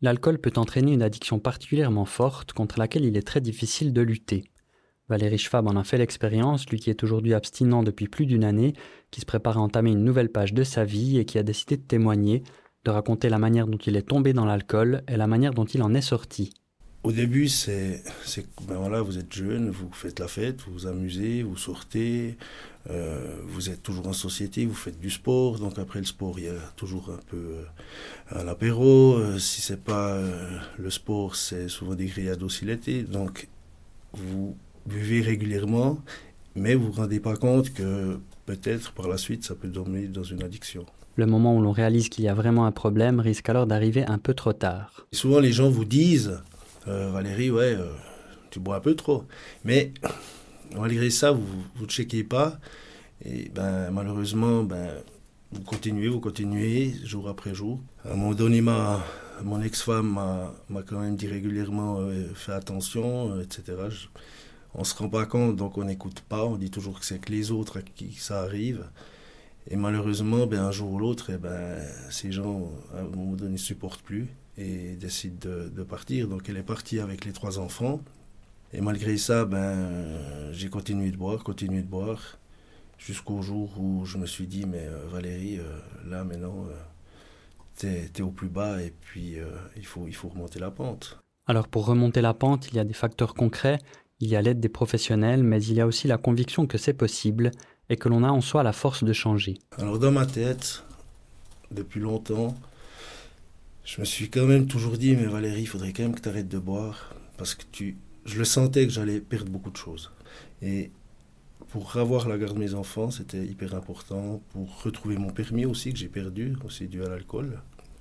L'alcool peut entraîner une addiction particulièrement forte contre laquelle il est très difficile de lutter. Valérie Schwab en a fait l'expérience, lui qui est aujourd'hui abstinent depuis plus d'une année, qui se prépare à entamer une nouvelle page de sa vie et qui a décidé de témoigner, de raconter la manière dont il est tombé dans l'alcool et la manière dont il en est sorti. Au début, ben voilà, vous êtes jeune, vous faites la fête, vous vous amusez, vous sortez, vous êtes toujours en société, vous faites du sport. Donc après le sport, il y a toujours un peu un apéro. Si c'est pas le sport, c'est souvent des grillades aussi l'été. Donc vous buvez régulièrement, mais vous vous rendez pas compte que peut-être par la suite, ça peut devenir dans une addiction. Le moment où l'on réalise qu'il y a vraiment un problème risque alors d'arriver un peu trop tard. Et souvent, les gens vous disent Valérie, tu bois un peu trop. Mais malgré ça, vous ne checkez pas. Et malheureusement, vous continuez, jour après jour. À un moment donné, mon ex-femme m'a quand même dit régulièrement fais attention, etc. On ne se rend pas compte, donc on n'écoute pas. On dit toujours que c'est que les autres à qui ça arrive. Et malheureusement, un jour ou l'autre, ces gens, à un moment donné, ne supportent plus et décident de partir. Donc elle est partie avec les 3 enfants. Et malgré ça, j'ai continué de boire, jusqu'au jour où je me suis dit, mais Valérie, là maintenant, t'es au plus bas et puis il faut remonter la pente. Alors pour remonter la pente, il y a des facteurs concrets, il y a l'aide des professionnels, mais il y a aussi la conviction que c'est possible et que l'on a en soi la force de changer. Alors dans ma tête, depuis longtemps, je me suis quand même toujours dit, mais Valérie, il faudrait quand même que tu arrêtes de boire, parce que je le sentais que j'allais perdre beaucoup de choses. Et pour avoir la garde de mes enfants, c'était hyper important, pour retrouver mon permis aussi, que j'ai perdu, aussi dû à l'alcool.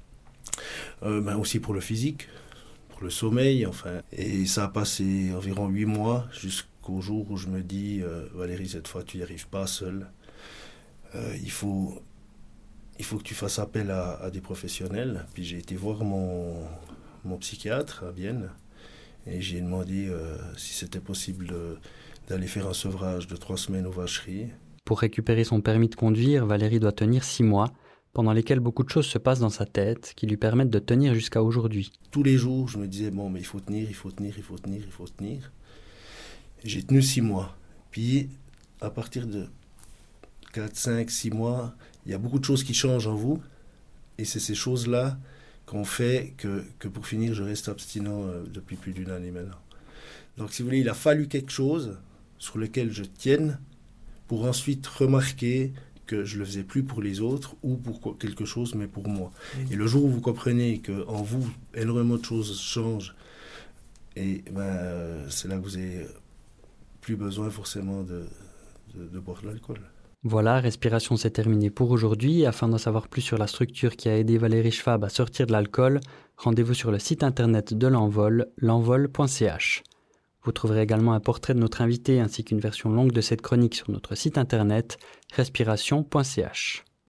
Aussi pour le physique, pour le sommeil, enfin. Et ça a passé environ 8 mois, jusqu'au jour où je me dis, Valérie, cette fois, tu n'y arrives pas seule. Il faut que tu fasses appel à des professionnels. Puis j'ai été voir mon psychiatre à Vienne et j'ai demandé si c'était possible d'aller faire un sevrage de 3 semaines aux vacheries. Pour récupérer son permis de conduire, Valérie doit tenir 6 mois, pendant lesquels beaucoup de choses se passent dans sa tête qui lui permettent de tenir jusqu'à aujourd'hui. Tous les jours, je me disais, mais il faut tenir. Et j'ai tenu 6 mois. Puis, à partir de 4, 5, 6 mois, il y a beaucoup de choses qui changent en vous. Et c'est ces choses-là qu'on fait que pour finir, je reste abstinent depuis plus d'1 année maintenant. Donc, si vous voulez, il a fallu quelque chose sur lequel je tienne pour ensuite remarquer que je ne le faisais plus pour les autres ou pour quelque chose, mais pour moi. Et le jour où vous comprenez qu'en vous, énormément de choses changent, et c'est là que vous n'avez plus besoin forcément de boire de l'alcool. Voilà, Respiration, c'est terminé pour aujourd'hui. Afin d'en savoir plus sur la structure qui a aidé Valérie Schwab à sortir de l'alcool, rendez-vous sur le site internet de l'Envol, l'envol.ch. Vous trouverez également un portrait de notre invité ainsi qu'une version longue de cette chronique sur notre site internet respiration.ch.